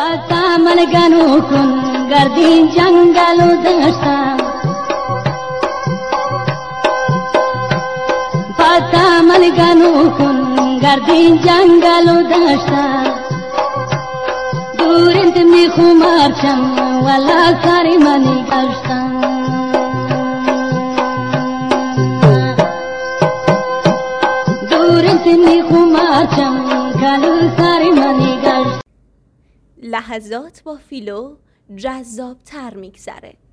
من گنو کن گردین جنگل و دشتم من گنو کن گردین جنگل و دشتم دور انت می خمارچم ولا ساری منی گشتم دور انت می خمارچم کلو ساری منی گشتم. لحظات با فیلو جذاب‌تر می‌گذره.